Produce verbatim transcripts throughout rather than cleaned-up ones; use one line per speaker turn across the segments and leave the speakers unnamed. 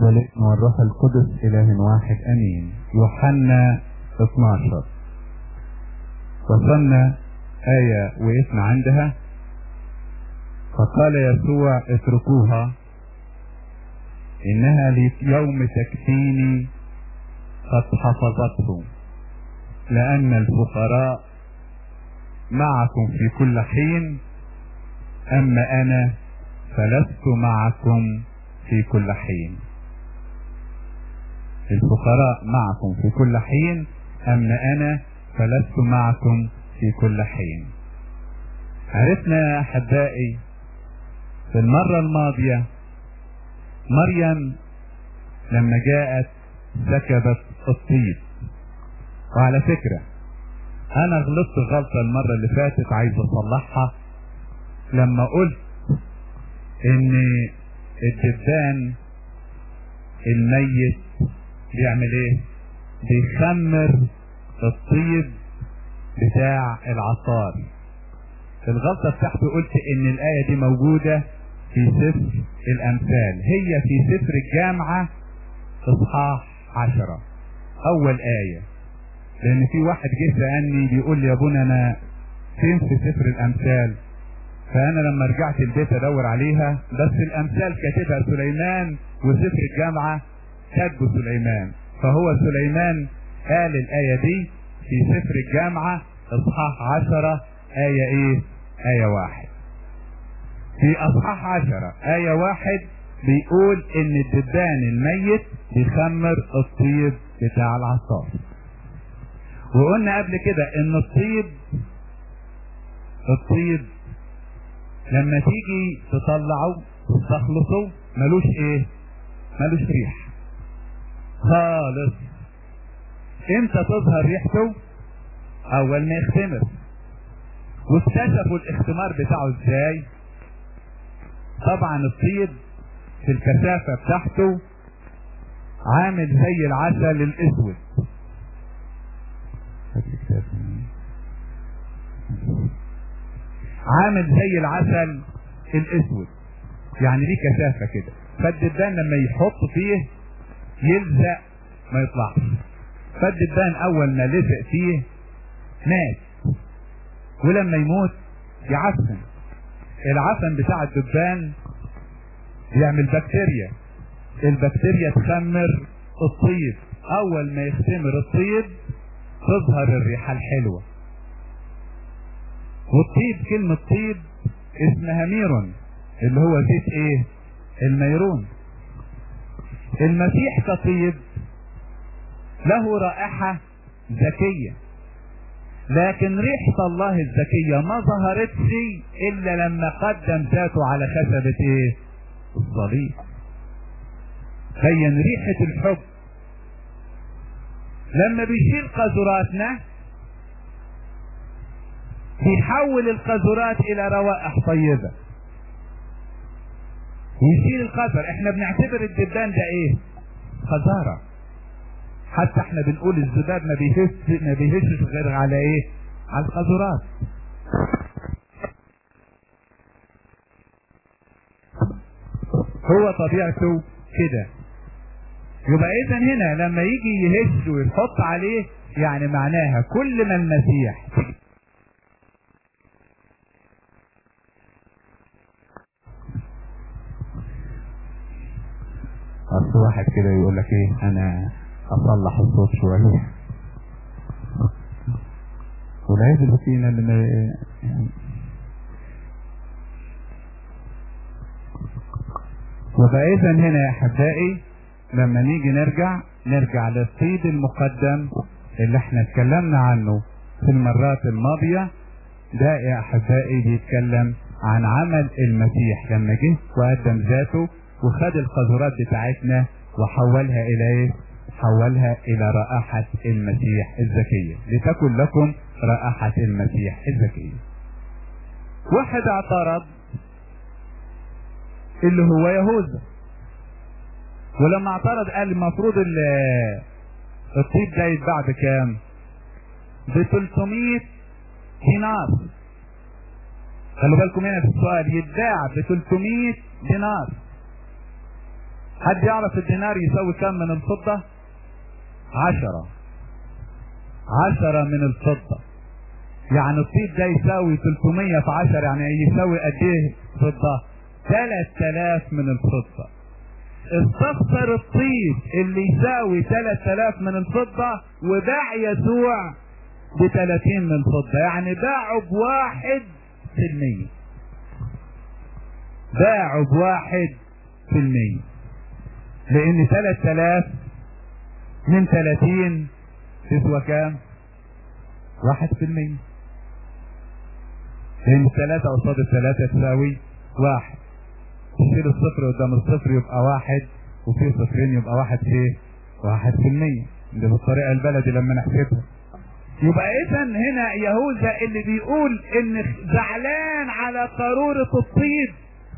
والابن والروح القدس إله واحد أمين. يوحنا اثناشر. وصلنا آية وقفنا عندها. فقال يسوع اتركوها إنها ليوم تكفيني قد حفظته، لأن الفقراء معكم في كل حين، أما أنا فلست معكم في كل حين. الفقراء معكم في كل حين، أما أنا فلست معكم في كل حين. عرفنا يا أحبائي في المرة الماضية مريم لما جاءت سكبت الطيب. وعلى فكرة أنا غلطت غلطة المرة اللي فاتت عايز أصلحها لما قلت إن الدبان الميت بيعمل إيه؟ بيخمر الطيب بتاع العصار. الغلطة بتاعته قلت إن الآية دي موجودة في سفر الأمثال، هي في سفر الجامعة إصحاح عشرة أول آية. لأن في واحد جه سألني بيقول لي يا ابونا أنا فين في سفر الأمثال؟ فأنا لما رجعت البيت أدور عليها، بس الأمثال كاتبها سليمان وسفر الجامعة كاتبه سليمان، فهو سليمان قال الآية دي في سفر الجامعة إصحاح عشرة آية إيه؟ آية واحد. في أصحاح عشرة آية واحد بيقول إن الدبان الميت بيخمر الطيب بتاع العصار. وقلنا قبل كده إن الطيب الطيب لما تيجي تطلعه تستخلصه ملوش إيه؟ ملوش ريح خالص. امتى تظهر ريحته؟ أول ما يختمر. واكتشفوا الاختمار بتاعه ازاي؟ طبعا الطيب في الكثافة بتاعته عامل زي العسل الاسود. عامل زي العسل الاسود، يعني ليه كثافة كده، فالدبان لما يحط فيه يلزق ما يطلعش. فالدبان اول ما لزق فيه مات، ولما يموت يعفن. العفن بتاع الدبان يعمل بكتيريا، البكتيريا تخمر الطيب. اول ما يختمر الطيب تظهر الريحة الحلوة. والطيب كلمة طيب اسمها ميرون اللي هو زيت ايه؟ الميرون. المسيح كطيب له رائحة ذكية، لكن ريحة الله الذكية ما ظهرتش الا لما قدم ذاته على خشبة ايه؟ الصليب. بين ريحة الحب. لما بيشيل قذراتنا بيحول القذرات الى روائح طيبة، ويشيل القذر. احنا بنعتبر الدبان ده ايه؟ قذارة. حتى احنا بنقول الذباب ما بيهش ما بيهشش غير على ايه؟ على القذرات. هو طبيعته كده. يبقى اذا هنا لما يجي يهش ويحط عليه يعني معناها كل ما المسيح اصل واحد كده يقول لك ايه، انا اصلح الصوت شويه والعيب اللي فينا اللي يعني. وبقى اذا هنا يا احبائي لما نيجي نرجع نرجع للطيب المقدم اللي احنا اتكلمنا عنه في المرات الماضية. ده يا احبائي بيتكلم عن عمل المسيح لما جه وقدم ذاته وخد القذرات بتاعتنا وحولها الى ايه؟ حولها الى رائحة المسيح الزكية. لتكن لكم رائحة المسيح الزكية. واحد اعترض اللي هو يهوذا، ولما اعترض قال المفروض الطيب ده يتباع بكام؟ ب ثلاثمائة دينار. خلوا بالكم هنا في السؤال، يتباع ب ثلاثمائة دينار. حد يعرف الدينار يساوي كم من الفضة؟ عشرة عشرة من الفضة. يعني الطيب ده يساوي ثلاثمية في عشرة، يعني يساوي قد ايه فضة؟ ثلاثة آلاف من الفضة. استخسر الطيب اللي يساوي ثلاثة آلاف من الفضة وباع يسوع بثلاثين من الفضة، يعني باعوا بواحد في المية، باعوا بواحد في المية، لان ثلاثة آلاف من ثلاثين تسوى كام؟ واحد في المية، لان الثلاثة قصاد الثلاثة تساوي واحد. تشيل الصفر قدام الصفر يبقى واحد، وفي صفرين يبقى واحد في واحد في المية. ده بالطريقة البلدي لما نحسبها. يبقى اذا هنا يهوذا اللي بيقول ان زعلان على قارورة الطيب،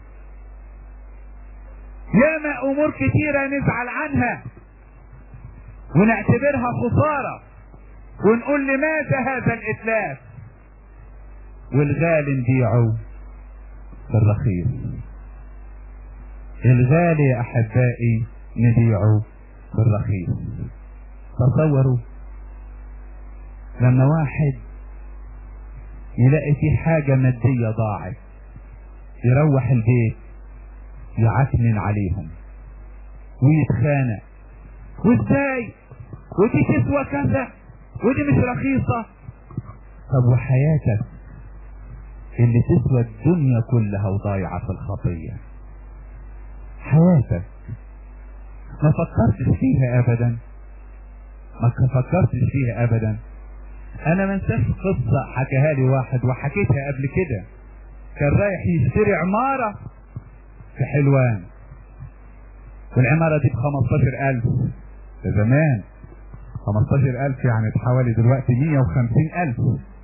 ياما امور كتيرة نزعل عنها ونعتبرها خسارة ونقول لماذا هذا الاتلاف، والغالي نبيعه بالرخيص. الغالي يا احبائي نبيعه بالرخيص. تصوروا لما واحد يلاقي في حاجة مادية ضاعت، يروح البيت يعكنن عليهم ويتخانق، وازاي ودي تسوى كذا ودي مش رخيصة. طب وحياتك اللي تسوى الدنيا كلها وضايعة في الخطية، حياتك ما فكرتش فيها ابدا، ما فكرتش فيها ابدا. انا ما انساش قصة حكاها لي واحد وحكيتها قبل كده. كان رايح يشتري عمارة في حلوان، والعمارة دي بخمستاشر الف، ده زمان خمستاشر الف يعني بحوالي دلوقتي مية وخمسين الف.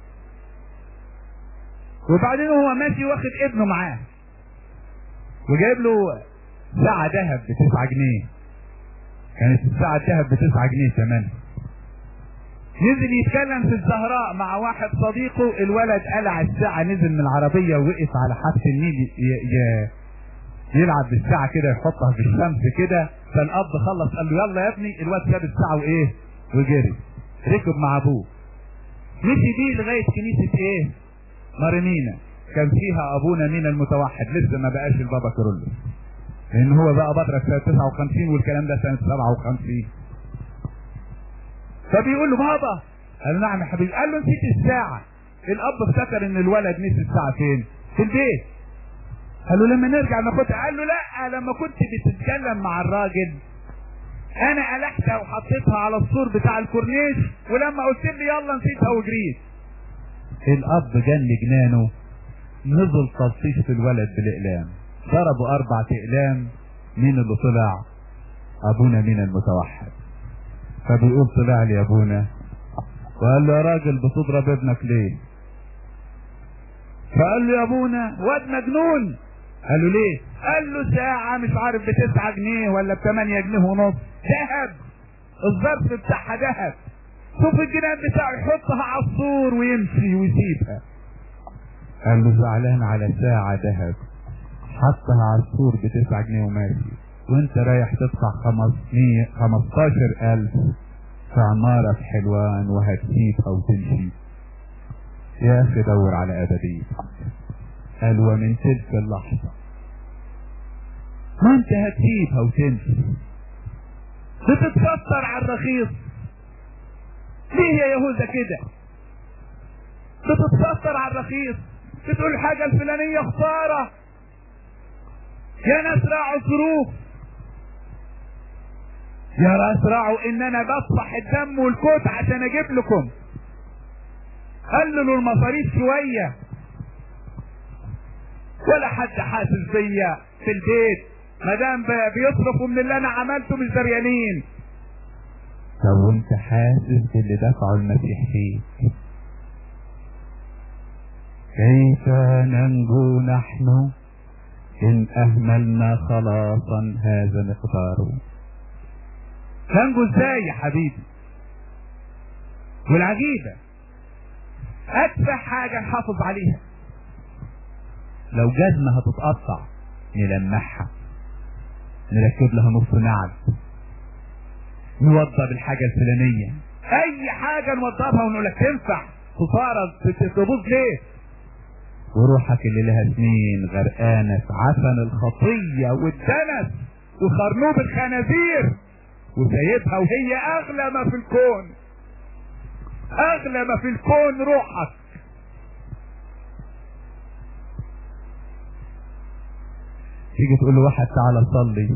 وبعدين هو ماشي واخد ابنه معاه وجايب له ساعة ذهب بتسعة جنيه، كانت الساعة الذهب بتسعة جنيه ثمنها. نزل يتكلم في الزهراء مع واحد صديقه، الولد قلع الساعة، نزل من العربية ووقف على حافة النيل ي... ي... يلعب بالساعة كده، يحطها في الشمس كده. فالأب خلص قال له يلا يا ابني، الواد ساب الساعة وايه وجري، ركب مع ابوه مشي بيه لغاية كنيسة ايه مارينينا، كان فيها ابونا مينا المتوحد، لسه ما بقاش البابا كيرلس، لان هو بقى بطرك سنة تسعة وخمسين والكلام ده سنة سبعة وخمسين. فبيقول له بابا، قال له نعم يا حبيبي، قال له نسيت الساعة. الاب افتكر ان الولد نسي الساعة فين؟ في البيت. قال له لما نرجع ناخدها. قال له لا، لما كنت بتتكلم مع الراجل انا قلعتها وحطيتها على السور بتاع الكورنيش، ولما قلت لي يلا نسيتها وجريت. الاب جن جنانه، نزل تلطيش في الولد بالاقلام، ضربوا اربع اقلام. مين اللي طلع؟ ابونا مين المتوحد. فبيقول طلع لي ابونا وقال له يا راجل بتضرب ابنك ليه؟ فقال له يا ابونا واد مجنون. قال له ليه؟ قال له ساعة مش عارف بتسعة جنيه ولا بثمانية جنيه ونص، ذهب، الظرف بتاعها ذهب، شوف الجنان بتاعه يحطها على السور ويمشي ويسيبها. قال له زعلان على ساعة ذهب حطها على السور بتسعة جنيه وماشي، وانت رايح تدفع خمستاشر الف في عمارة في حلوان وهتسيبها وتمشي؟ يا اخي دور على ابدية. قال ومن تلك اللحظة ما انت هتسيبها وتمشي، بتتكسر على الرخيص. ليه يا يهوذا كده؟ بتتكسر على الرخيص، بتقول حاجة الفلانية خسارة، يا ناس راعوا الظروف، يا ناس راعوا ان انا بصح الدم والكوت عشان اجيب لكم، قللوا المصاريف شوية، ولا حد حاسس بيا في البيت مادام بيصرفوا من اللي انا عملته مش دريانين. طب وانت حاسس باللي دفعه المسيح فيك؟ كيف ننجو نحن ان اهملنا خلاصا هذا مقداره؟ تنجو ازاي يا حبيبي؟ والعجيبة ادفع حاجة نحافظ عليها، لو جزمة هتتقطع نلمعها، نركب لها نص نعل، نوضب الحاجة الفلانية، اي حاجة نوضبها ونقول لك تنفع خسارة تبوظ ليه؟ وروحك اللي لها سنين غرقانة في عفن الخطية والدنس وخرنوب الخنازير وسايبها وهي اغلى ما في الكون، اغلى ما في الكون روحك. تيجي تقول له واحد تعالى صلي،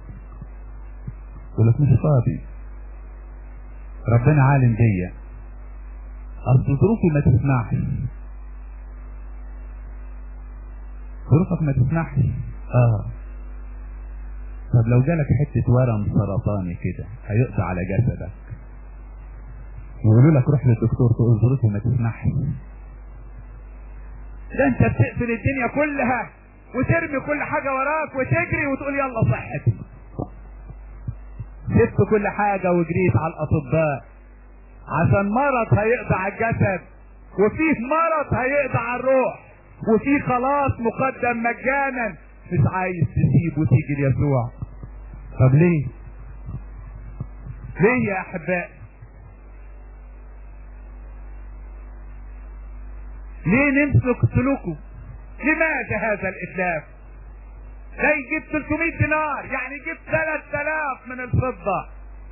يقول لك مش فاضي، ربنا عالم بيا، اصل ظروفي ما تسمحش، ظروفك ما تسمحش. اه طب لو جالك حته ورم سرطاني كده هيقضي على جسدك، يقولوا لك روح للدكتور تقول ظروفي ما تسمحش، ده انت بتقفل الدنيا كلها وترمي كل حاجه وراك وتجري وتقول يلا صحتي. سبت كل حاجه وجريت على الاطباء عشان مرض هيقضي على الجسد، وفيه مرض هيقضي على الروح، وفيه خلاص مقدم مجانا، مش عايز تسيب وتيجي ليسوع. طب ليه؟ ليه يا احبائي؟ ليه نمسك سلوكه؟ لماذا هذا الاتلاف؟ ده يجيب ثلاثمائة دينار، يعني يجيب ثلاثة آلاف من الفضة.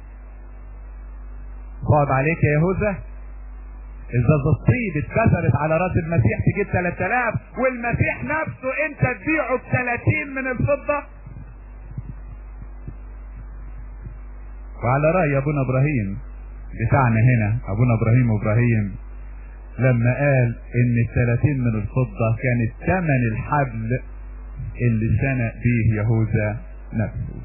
صعب عليك يا يهوذا؟ إذا الطيب اتكسرت على راس المسيح تجيب ثلاثة آلاف، والمسيح نفسه أنت تبيعه ب ثلاثين من الفضة؟ وعلى رأي أبونا إبراهيم بتاعنا هنا، أبونا إبراهيم إبراهيم لما قال إن الثلاثين من الفضة كانت ثمن الحبل اللي شنق به يهوذا نفسه،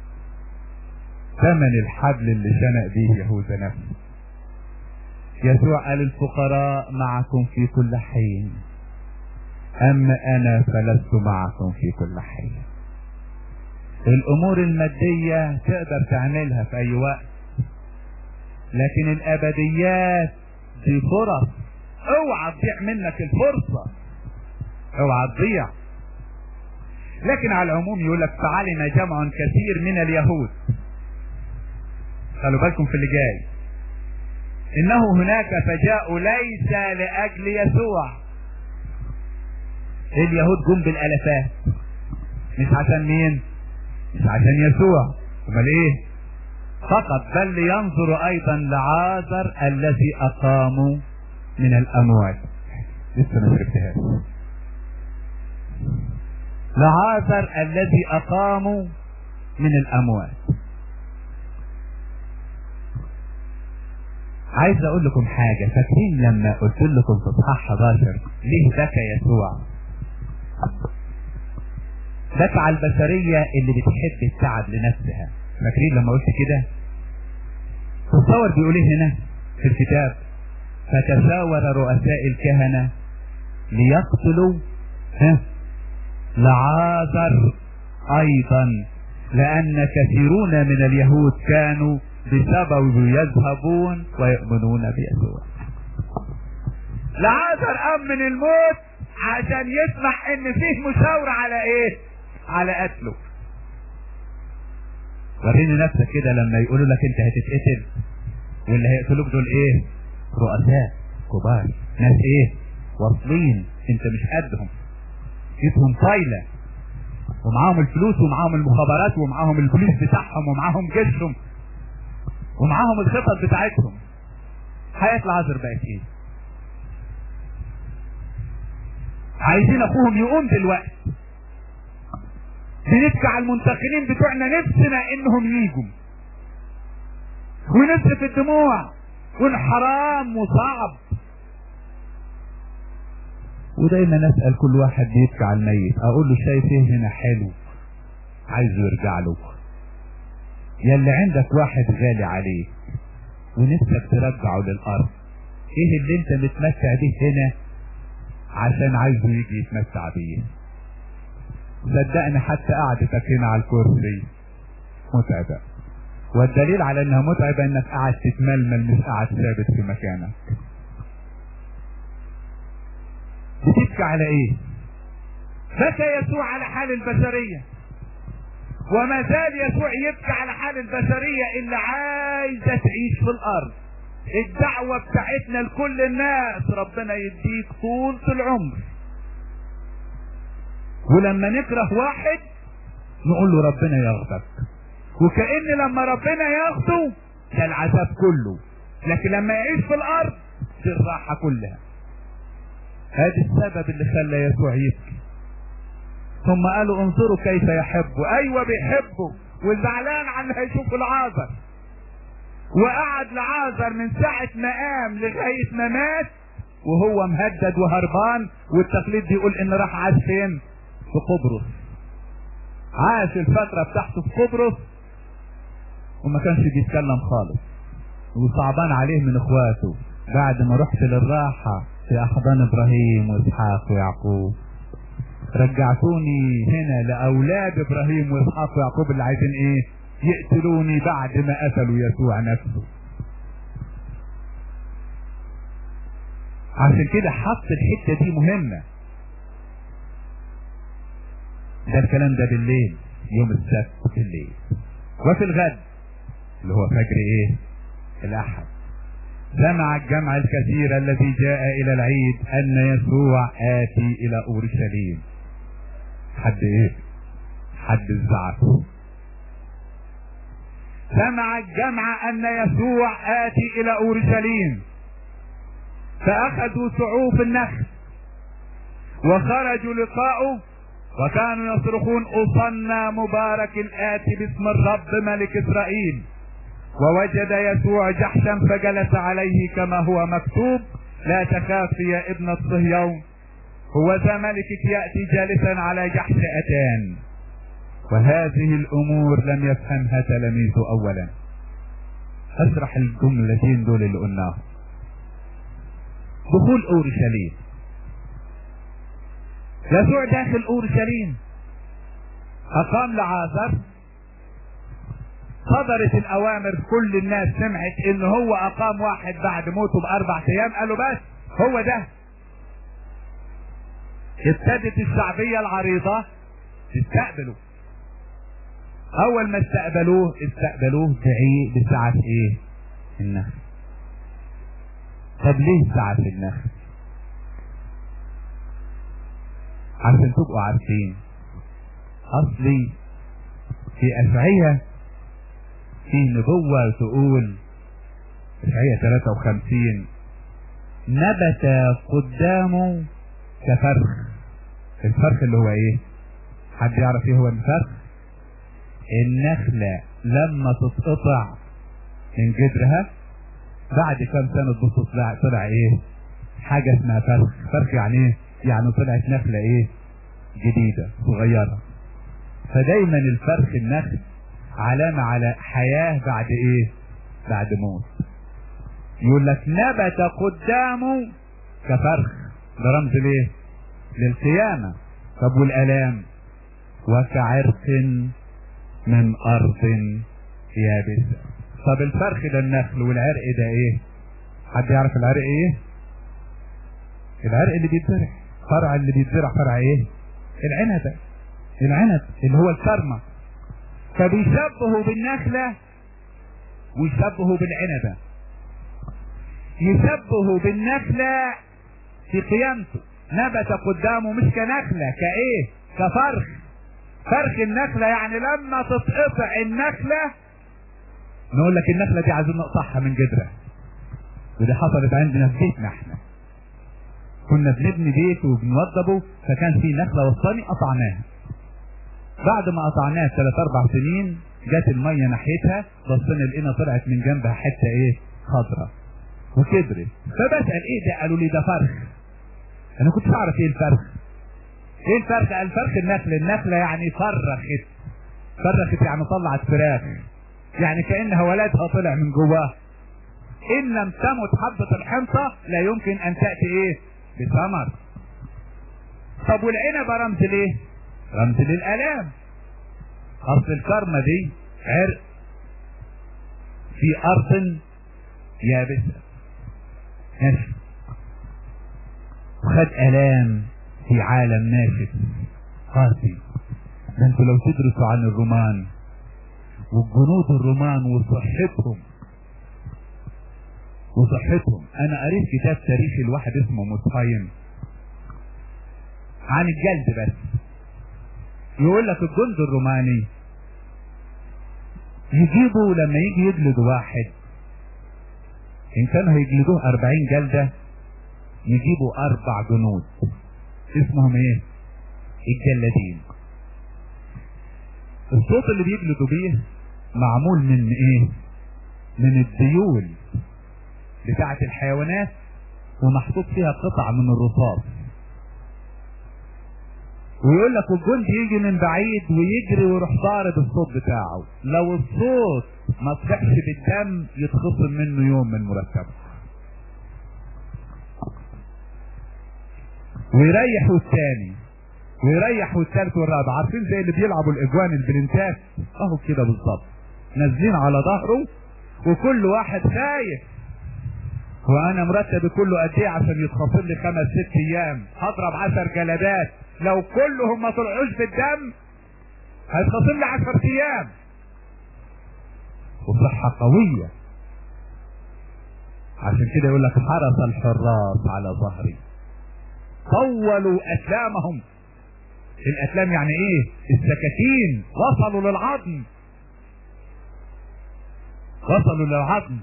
ثمن الحبل اللي شنق به يهوذا نفسه. يسوع قال الفقراء معكم في كل حين، أما أنا فلست معكم في كل حين. الأمور المادية تقدر تعملها في أي وقت، لكن الأبديات دي فرص، اوعى تضيع منك الفرصة، اوعى تضيع. لكن على العموم يقول لك فعلنا جمع كثير من اليهود، خلوا بالكم في اللي جاي، انه هناك فجاءوا ليس لاجل يسوع. اليهود جم بالالافات، مش عشان مين؟ مش عشان يسوع، امال ايه؟ فقط بل لينظروا ايضا لعازر الذي اقاموا من الاموات. لسه ما شفتهاش. لعازر الذي اقاموا من الاموات. عايز اقول لكم حاجة، فاكرين لما قلت لكم في اصحاح حداشر ليه بكى يسوع؟ بكى على البشرية اللي بتحب التعب لنفسها. فاكرين لما قلت كده؟ تصور بيقول ايه هنا في الكتاب؟ فتشاور رؤساء الكهنة ليقتلوا ها لعازر ايضا، لان كثيرون من اليهود كانوا بسبب يذهبون ويؤمنون بيسوع. لعازر قام من الموت عشان يسمح ان فيه مشاورة على ايه؟ على قتله. وريني نفسك كده لما يقولوا لك انت هتتقتل، واللي هيقتلوك دول ايه؟ رؤساء كبار، ناس ايه؟ واصلين، انت مش قدهم، ايدهم طايله ومعاهم الفلوس ومعاهم المخابرات ومعاهم البوليس بتاعهم ومعاهم جيشهم ومعاهم الخطط بتاعتهم. حياة العازر بقت ايه؟ عايزين اخوهم يقوم دلوقتي. بنبكي على المنتقلين بتوعنا، نفسنا انهم ييجوا ونصرف الدموع والحرام وصعب. ودايما نسأل كل واحد بيبكي على الميت، اقول له شايف ايه هنا حلو عايزه يرجع له؟ يلي عندك واحد غالي عليك ونفسك ترجعه للارض، ايه اللي انت متمتع بيه هنا عشان عايزه يجي يتمتع بيه؟ صدقني حتى قعدتك هنا على الكرسي متعبة، والدليل على انها متعبة انك قاعد تتململ مش قاعد ثابت في مكانك. بتبكي على ايه؟ بكى يسوع على حال البشرية. وما زال يسوع يبكي على حال البشرية اللي عايزة تعيش في الارض. الدعوة بتاعتنا لكل الناس ربنا يديك طول العمر، ولما نكره واحد نقول له ربنا ياخدك، وكأن لما ربنا ياخده ده العذاب كله، لكن لما يعيش في الارض دي الراحة كلها. هذا السبب اللي خلى يسوع يبكي. ثم قالوا انظروا كيف يحبه. ايوه بيحبه، وزعلان عن اللي هيشوف العازر، وقعد لعازر من ساعة ما قام لغاية ما مات وهو مهدد وهربان، والتقليد بيقول ان راح عاش فين؟ في قبرص. عاش الفترة بتاعته في قبرص وما كانش بيتكلم خالص، وصعبان عليه من اخواته. بعد ما رحت للراحة في احضان ابراهيم واسحاق ويعقوب، رجعتوني هنا لاولاد ابراهيم واسحاق ويعقوب اللي عايزين ايه؟ يقتلوني بعد ما قتلوا يسوع نفسه. عشان كده حط الحتة دي مهمة. ده الكلام ده بالليل يوم السبت بالليل. وفي الغد اللي هو فجر ايه؟ الاحد، سمع الجمع الكثير الذي جاء الى العيد ان يسوع اتي الى اورشليم. حد ايه؟ حد الزعف. سمع الجمع ان يسوع اتي الى اورشليم، فاخذوا سعوف النخل وخرجوا لقاؤه، وكانوا يصرخون أصنى مبارك الآتي باسم الرب ملك إسرائيل. ووجد يسوع جحشا فجلس عليه كما هو مكتوب: لا تخافي يا ابنة صهيون، هو ذا ملكك يأتي جالسا على جحش أتان. وهذه الأمور لم يفهمها تلاميذه أولا. أشرح الجملتين دول اللي قلناهم. دخول أورشليم. يسوع داخل أورشليم، أقام لعازر، صدرت الأوامر، كل الناس سمعت إن هو أقام واحد بعد موته بأربع أيام، قالوا بس هو ده. ابتدت الشعبية العريضة تستقبله. أول ما استقبلوه استقبلوه بعيد بساعة إيه؟ النخل. طب ليه ساعة النخل؟ عشان تبقوا عارفين، اصلي في اشعياء في نبوة تقول، اشعياء ثلاثة وخمسين: نبت قدامه كفرخ. الفرخ اللي هو ايه؟ حد يعرف ايه هو الفرخ؟ النخلة لما تتقطع من جذرها بعد كام سنة تبص طلع طلع ايه؟ حاجة اسمها فرخ. فرخ يعني ايه؟ يعني طلعت نخلة ايه؟ جديدة صغيرة. فدايما الفرخ النخل علامة على حياة بعد ايه؟ بعد موت. يقول لك نبت قدامه كفرخ، ده رمز ليه؟ للقيامة. طب والالام؟ وكعرق من ارض يابسة. طب الفرخ ده النخل، والعرق ده ايه؟ حد يعرف العرق ايه؟ العرق اللي بيتزرع، فرع اللي بيتزرع فرع ايه؟ العنب. العنب اللي هو الكرمة. فبيشبهوا بالنخلة ويشبهوا بالعنبة. يشبهوا بالنخلة في قيامته، نبت قدامه مش كنخلة، كايه؟ كفرخ. فرخ النخلة يعني لما تتقطع النخلة نقول لك النخلة دي عايزين نقطعها من جذرها. ودي حصلت عندنا في بيتنا احنا، كنا بنبني بيت وبنوضبه، فكان في نخلة وسطاني قطعناها. بعد ما قطعناها ثلاث اربع سنين جت المية ناحيتها، بصينا لقينا طلعت من جنبها حتة ايه؟ خضرة وكبرت. فبسأل ايه ده؟ قالوا لي ده فرخ. انا كنتش اعرف ايه الفرخ. ايه الفرخ؟ قال فرخ النخل. النخلة يعني فرخت. فرخت يعني طلعت فراخ، يعني كأنها ولدها طلع من جواها. ان لم تمت حبة الحنطة لا يمكن ان تأتي ايه؟ بثمر. طب والعنب رمز ليه؟ رمز للآلام. اصل الكرمة دي عرق في ارض يابسة ناشف، وخد آلام في عالم ناشف قاسي. ده انتوا لو تدرسوا عن الرومان والجنود الرومان وصحتهم وصحتهم انا قريت كتاب تاريخي لواحد اسمه مصهايم عن الجلد بس. يقول لك الجند الروماني يجيبوا لما يجي يجلدوا واحد ان كانوا هيجلدوه اربعين جلدة يجيبوا اربع جنود اسمهم ايه؟ الجلادين. الصوت اللي بيجلدوا بيه معمول من ايه؟ من الديول بتاعة الحيوانات ومحطوط فيها قطع من الرصاص. ويقول لك الجندي يجي من بعيد ويجري ويروح ضارب الصوت بتاعه، لو الصوت ما طلعش بالدم يتخصم منه يوم من مرتبه. ويريحوا الثاني ويريحوا الثالث والرابع. عارفين زي اللي بيلعبوا الاجوان البلنتات اهو كده بالظبط، نازلين على ظهره وكل واحد خايف. وانا مرتب كله قد ايه عشان يتخصم لي خمس ست ايام؟ هضرب عشر جلدات، لو كلهم ما طلعوش بالدم هيتخصم لي عشر ايام. وصحة قوية. عشان كده يقول لك حرس الحراس على ظهري طولوا اسلامهم. الاسلام يعني ايه؟ السكاكين وصلوا للعظم، وصلوا للعظم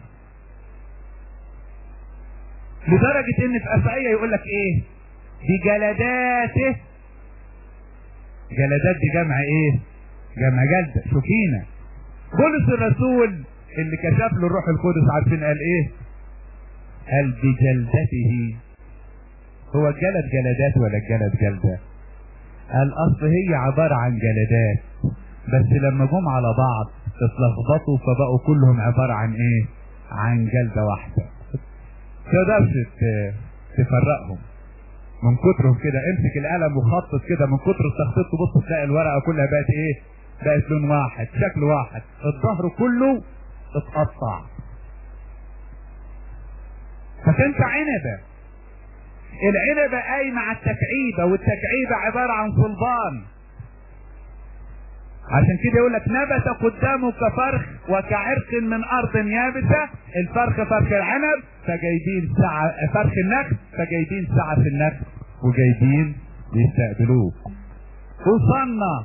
لدرجة ان في اشعياء يقول لك ايه؟ بجلداته. جلدات دي جمع ايه؟ جمع جلدة. شوفينا بولس الرسول اللي كشف له الروح القدس عارفين قال ايه؟ قال بجلدته. هو الجلد جلدات ولا الجلد جلدة؟ قال اصل هي عبارة عن جلدات بس لما جم على بعض اتلخبطوا فبقوا كلهم عبارة عن ايه؟ عن جلدة واحدة. تقدرش تفرقهم من كترهم كده. امسك القلم وخطط كده من كتر التخطيط تبص تلاقي الورقة كلها بقت ايه؟ بقت لون واحد شكل واحد. الظهر كله اتقطع. فكانت عنبة. العنبة قايمة على التكعيبة والتكعيبة عبارة عن صلبان. عشان كده يقول لك نبت قدامه كفرخ وكعرق من ارض يابسة. الفرخ فرخ العنب فجايبين ساعة فرخ النخل فجايبين ساعة في النخل وجايبين يستقبلوه. وصلنا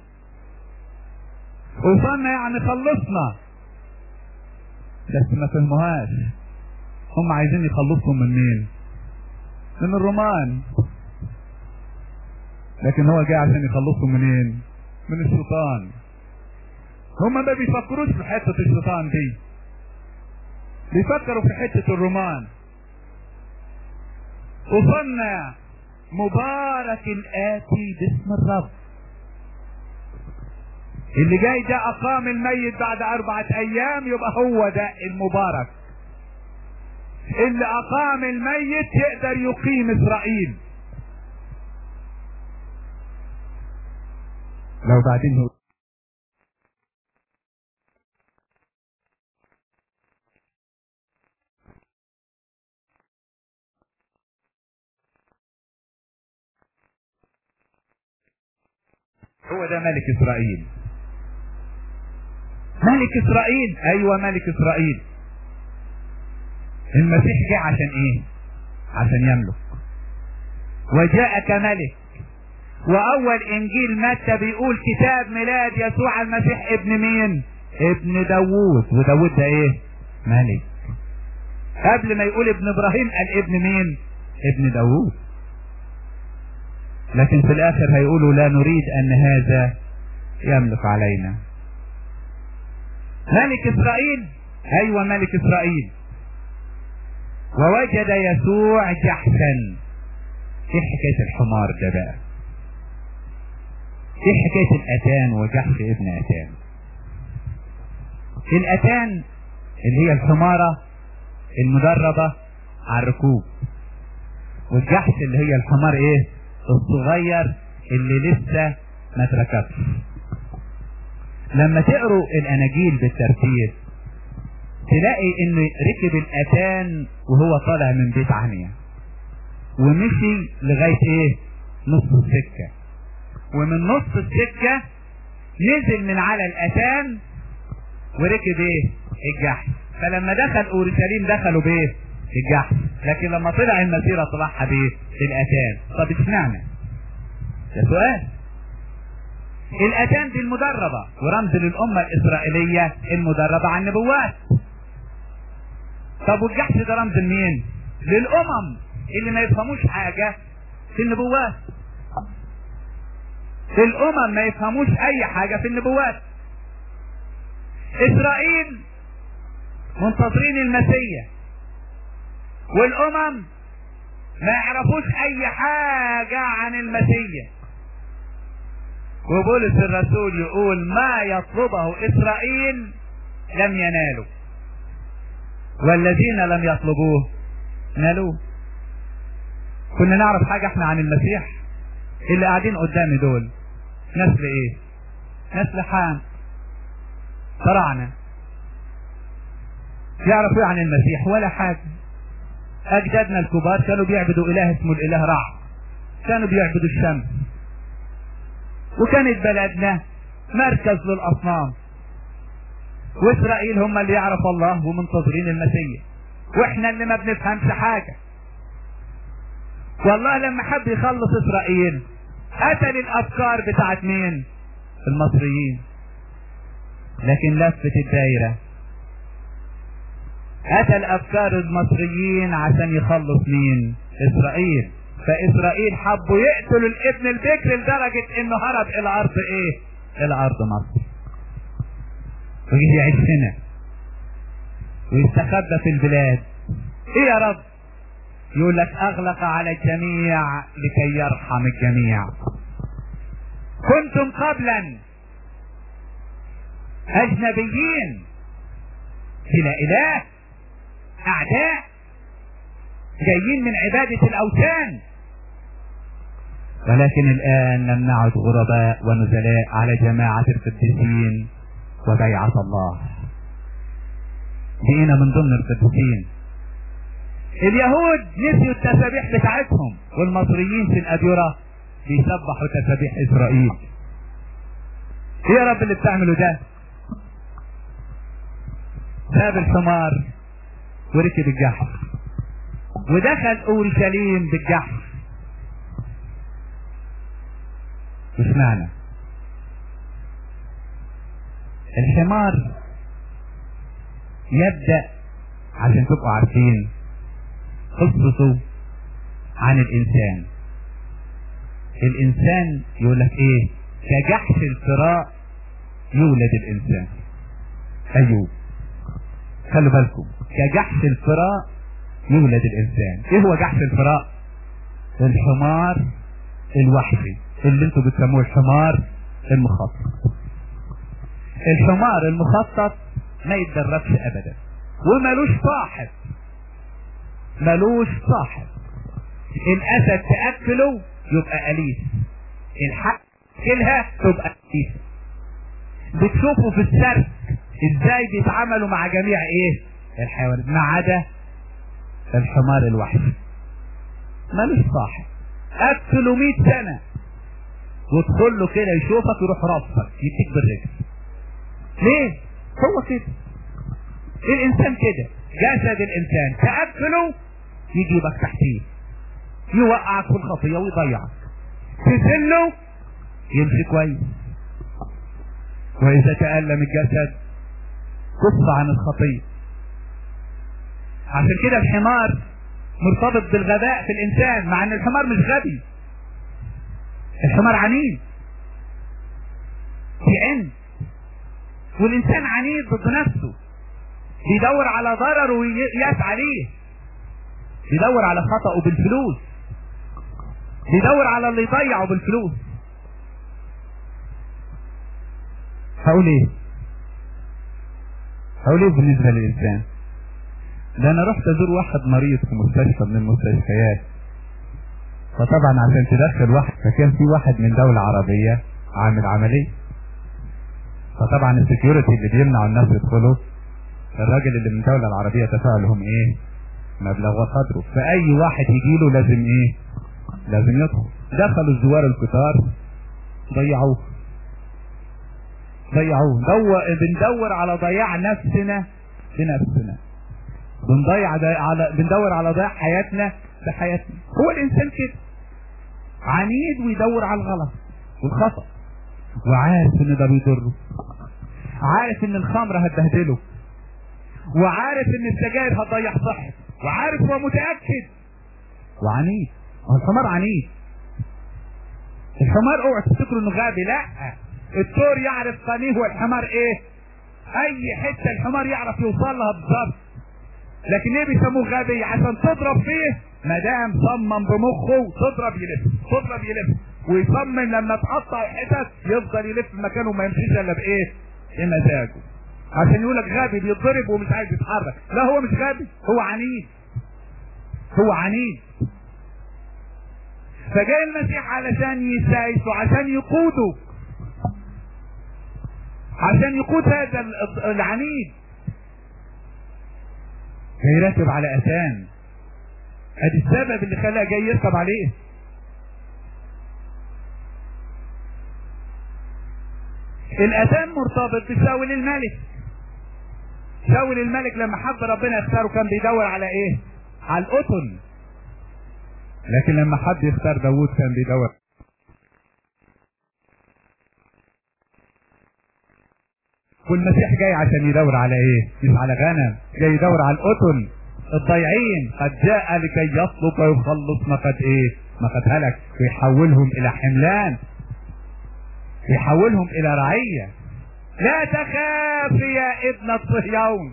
وصلنا يعني خلصنا بس ما فهموهاش. هم عايزين يخلصهم من مين؟ من الرومان. لكن هو جاي عشان يخلصهم منين؟ من الشيطان. هما ما بيفكروش في حتة الشيطان دي، بيفكروا في حتة الرومان. وصلنا مبارك الآتي باسم الرب. اللي جاي ده أقام الميت بعد أربعة أيام يبقى هو ده المبارك. اللي أقام الميت يقدر يقيم إسرائيل. لو بعدين هو هو ده ملك إسرائيل. ملك إسرائيل. أيوة ملك إسرائيل. المسيح جاء عشان إيه؟ عشان يملك. وجاء كملك. واول انجيل متى بيقول كتاب ميلاد يسوع المسيح ابن مين؟ ابن داوود. وداوود ده ايه؟ ملك. قبل ما يقول ابن ابراهيم قال ابن مين؟ ابن داوود. لكن في الاخر هيقولوا لا نريد ان هذا يملك علينا. ملك اسرائيل. ايوه ملك اسرائيل. ووجد يسوع جحشا. ايه حكاية الحمار ده بقى؟ ايه حكاية الاتان وجحش ابن اتان؟ الاتان اللي هي الحمارة المدربة على الركوب، والجحش اللي هي الحمار ايه؟ الصغير اللي لسه ما تركبش. لما تقروا الاناجيل بالترتيب تلاقي انه ركب الاتان وهو طالع من بيت عنيا ومشي لغاية ايه؟ نص السكة. ومن نص السكة نزل من على الاتان وركب ايه؟ الجحش. فلما دخل اورشليم دخلوا بايه؟ الجحش. لكن لما طلع المسيرة طلعها بايه؟ الاتان. طب اشمعنى؟ ده سؤال. الاتان دي المدربة ورمز للامة الاسرائيلية المدربة على النبوات. طب والجحش ده رمز لمين؟ للامم اللي ما يفهموش حاجة في النبوات. الامم ما يفهموش اي حاجة في النبوات. اسرائيل منتظرين المسيح، والامم ما يعرفوش اي حاجة عن المسيح. وبولس الرسول يقول ما يطلبه اسرائيل لم ينالوا، والذين لم يطلبوه نالوه. كنا نعرف حاجة احنا عن المسيح؟ اللي قاعدين قدامي دول نسل ايه؟ نسل حام فراعنة. يعرفوا عن المسيح ولا حاجة. اجدادنا الكبار كانوا بيعبدوا اله اسمه الاله رع، كانوا بيعبدوا الشمس، وكانت بلدنا مركز للاصنام. واسرائيل هم اللي يعرف الله ومنتظرين المسيح، واحنا اللي ما بنفهمش حاجة. والله لما حب يخلص اسرائيل قتل الافكار بتاعت مين؟ المصريين. لكن لفت الدايرة، قتل افكار المصريين عشان يخلص مين؟ اسرائيل. فاسرائيل حبوا يقتلوا الابن البكر لدرجة انه هرب الى ارض ايه؟ الى ارض مصر، ويجي يعيش هنا ويستخبى في البلاد. ايه يا رب؟ يقول لك اغلق على الجميع لكي يرحم الجميع. كنتم قبلا اجنبيين بلا اله، اعداء جايين من عبادة الاوثان، ولكن الان لم نعد غرباء ونزلاء على جماعة القديسين وبيعة الله. بقينا من ضمن القديسين. اليهود نسيوا التسابيح بتاعتهم، والمصريين في الأديرة بيسبحوا تسابيح إسرائيل. ايه يا رب اللي بتعمله ده؟ ساب الحمار وركب الجحر ودخل اورشليم بالجحر. مش معنى الحمار يبدأ، عشان تبقوا عارفين قصته عن الانسان. الانسان يقول لك ايه؟ كجحش الفراء يولد الانسان. ايوه خلوا بالكم، كجحش الفراء يولد الانسان. ايه هو جحش الفراء؟ الحمار الوحشي اللي انتوا بتسموه الحمار المخطط. الحمار المخطط ما يتدربش ابدا ومالوش صاحب، مالوش صاحب. الاسد تأكله يبقى أليف، الحق تأكلها تبقى أليف. بتشوفوا في السرك ازاي بيتعاملوا مع جميع ايه؟ الحيوانات، ما عدا الحمار الوحشي مالوش صاحب. اكله مئة سنة وادخل له كده يشوفك يروح رافضك يديك بالرجل. ليه؟ هو كده الانسان كده، جسد الانسان تأكله يجيبك تحتيه، يوقعك في الخطية ويضيعك، تسله يمشي كويس. واذا تألم الجسد كف عن الخطية. عشان كده الحمار مرتبط بالغباء في الانسان، مع ان الحمار مش غبي، الحمار عنيد بيعند، والانسان عنيد ضد نفسه، بيدور على ضرره ويسعى ليه، بيدور على خطأه بالفلوس، بيدور على اللي يضيعه بالفلوس. هقول ايه؟ هقول ايه بالنسبة للإنسان؟ ده انا رحت ازور واحد مريض في مستشفى من المستشفيات، فطبعا عشان تدخل واحد، فكان في واحد من دولة عربية عامل عملية، فطبعا السكيورتي اللي بيمنعوا الناس يدخلوا، الراجل اللي من الدولة العربية دفع لهم ايه؟ مبلغ وقدره، فأي واحد يجيله لازم ايه؟ لازم يدخل. دخلوا الزوار الكتار ضيعوه، ضيعوه. دور بندور على ضياع نفسنا بنفسنا، بنضيع على بندور على ضياع حياتنا بحياتنا. هو الانسان كده عنيد ويدور على الغلط والخطأ، وعارف ان ده بيضره، عارف ان الخمر هتبهدله، وعارف ان السجاير هتضيع صحته، وعارف ومتأكد وعنيد. هو الحمار عنيد. الحمار اوعى تفتكروا انه غبي، لا، الثور يعرف قنيه والحمار ايه، اي حته الحمار يعرف يوصل لها بالظبط. لكن ليه بيسموه غبي؟ عشان تضرب فيه ما دام صمم بمخه تضرب يلف تضرب يلف، ويصمم لما تقطع حتت يفضل يلف مكانه ما يمشيش الا بايه؟ بمزاجه، عشان يقولك غبي بيتضرب ومش عايز يتحرك. لا، هو مش غبي، هو عنيد، هو عنيد. فجاء المسيح علشان يسايسه، عشان يقوده، عشان يقود هذا العنيد، جاي راكب على اتان. ادي السبب اللي خلاه جاي يركب عليه. الاتان مرتبط بشاول الملك. شاول الملك لما حب ربنا يختاره كان بيدور على ايه؟ على القطن. لكن لما حب يختار داوود كان بيدور. والمسيح جاي عشان يدور على ايه؟ مش على غنم، جاي يدور على القطن الضيعين. قد جاء لكي يطلب ويخلص ما قد ايه؟ ما قد هلك، ويحولهم الى حملان، يحولهم الى رعية. لا تخاف يا ابنة صهيون.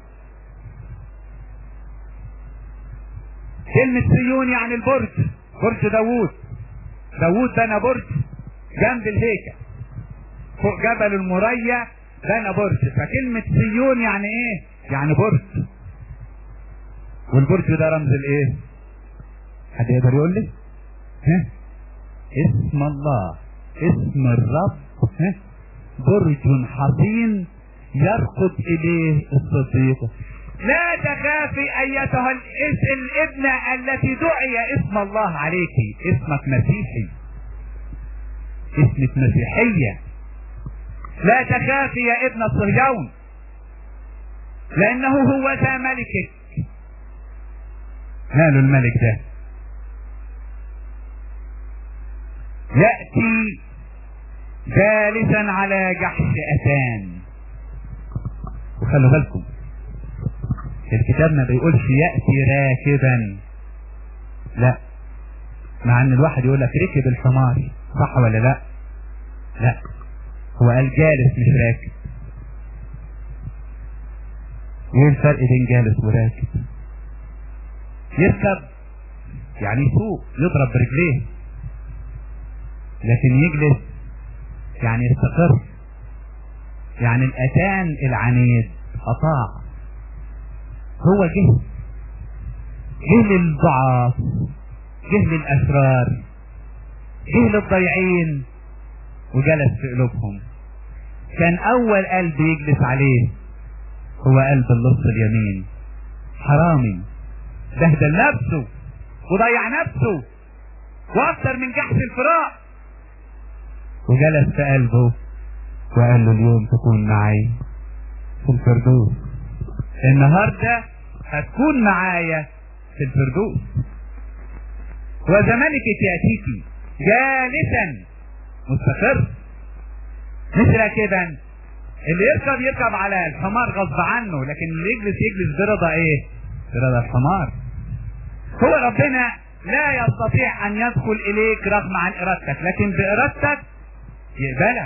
كلمة صهيون يعني البرج، برج داوود. داوود بنى برج جنب الهيكل فوق جبل المريا، بنى برج. فكلمة صهيون يعني ايه؟ يعني برج. والبرج ده رمز الايه؟ حد يقدر يقول لي؟ ها؟ اسم الله، اسم الرب، ها؟ برج حصين يرقد اليه الصديق. لا تخافي ايتها الابنة التي دعي اسم الله عليك. اسمك مسيحي، اسمك مسيحية. لا تخافي يا ابنة صهيون، لانه هو ذا ملكك. ماله الملك ده؟ يأتي جالسا على جحش اتان. وخلوا بالكم الكتاب ما بيقولش يأتي راكبا، لا، مع ان الواحد يقول لك ركب الحمار، صح ولا لا؟ لا، هو قال جالس مش راكب. ايه الفرق بين جالس وراكب؟ يركب يعني يسوق، يضرب برجليه، لكن يجلس يعني يستقر. يعني الاتان العنيد اطاع، هو جه جه للضعاف، جه للاشرار، جه للضيعين وجلس في قلوبهم. كان اول قلب يجلس عليه هو قلب اللص اليمين، حرامي بهدل نفسه وضيع نفسه واكثر من جحش الفراق، وجلس في قلبه وقال له اليوم تكون معي في الفردوس، النهارده هتكون معايا في الفردوس. وزمانك ياتيكي جالسا مستقر مش راكبا. اللي يركب يركب على الحمار غصب عنه، لكن اللي يجلس يجلس برضا ايه؟ برضا الحمار. هو ربنا لا يستطيع ان يدخل اليك رغم عن ارادتك، لكن بارادتك يقبلك.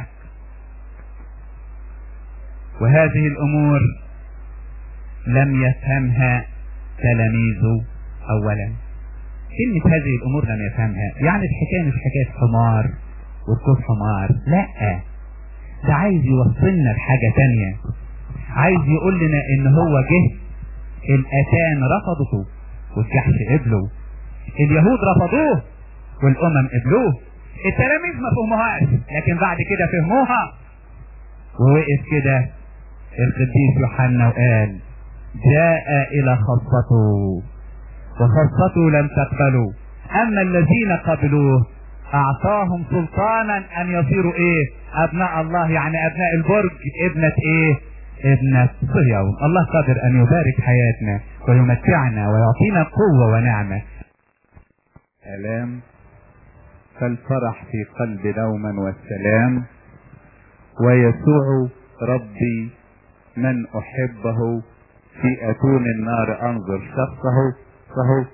وهذه الامور لم يفهمها تلاميذه اولا. كلمة هذه الامور لم يفهمها، يعني الحكاية مش حكاية حمار وركوب حمار، لا، ده عايز يوصلنا لحاجة تانية. عايز يقول لنا ان هو جه الاتان رفضته والجحش قبله، اليهود رفضوه والامم قبلوه، التلاميذ ما فهموهاش لكن بعد كده فهموها. ووقف كده القديس يوحنا وقال جاء الى خاصته وخاصته لم تقبلوا، اما الذين قبلوه اعطاهم سلطانا ان يصيروا ايه؟ ابناء الله، يعني ابناء البرج ابنة ايه؟ ابنة صهيون. الله قادر ان يبارك حياتنا ويمتعنا ويعطينا قوة ونعمة. الام فالفرح في قلب دوما والسلام، ويسوع ربي من احبه، في اتون النار انظر شخصه، فهو